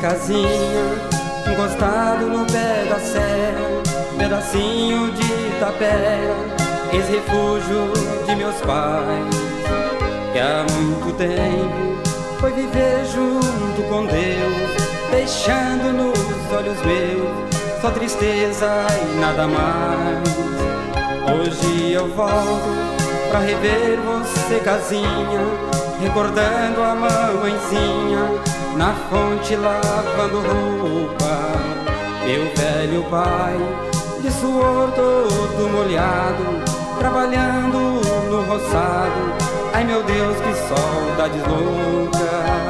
casinha, encostado no pé da serra, pedacinho de tapera, ex-refúgio de meus pais, que há muito tempo foi viver junto com Deus, deixando nos olhos meus só tristeza e nada mais. Hoje eu volto pra rever você, casinha, recordando a mamãezinha na fonte lavando roupa. Meu velho pai, de suor todo molhado, trabalhando no roçado. Ai meu Deus, que saudades louca.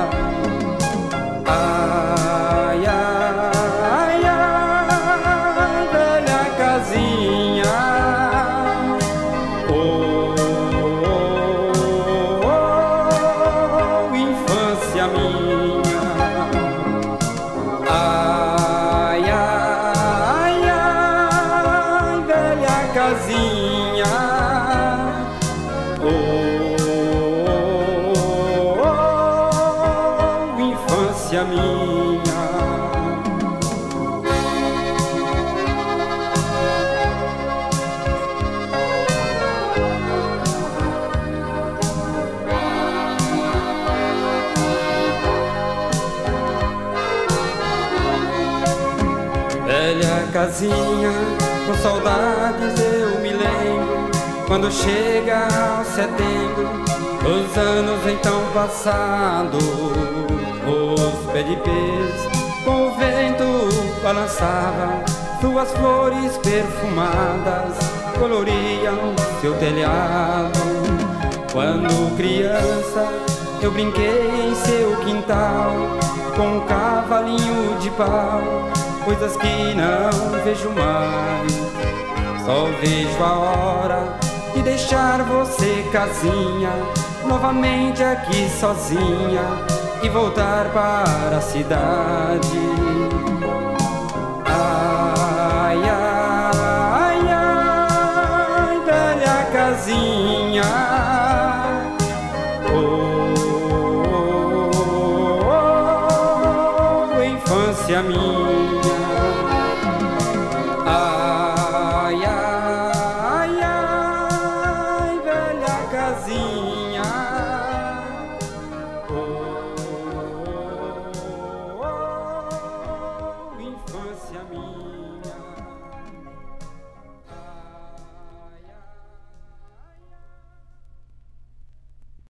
Ai, ai, ai, ai, velha casinha. Oh, oh, oh, oh, infância minha. Ai, ai, ai, velha casinha. Oh, infância minha. Velha casinha, com saudades eu me lembro, quando chega o setembro, os anos então passados. Os pés de pés com o vento balançavam, suas flores perfumadas coloriam seu telhado. Quando criança eu brinquei em seu quintal com um cavalinho de pau, coisas que não vejo mais. Só vejo a hora de deixar você, casinha, novamente aqui sozinha e voltar para a cidade. Ai, ai, ai, velha casinha. Oh, oh, oh, infância minha.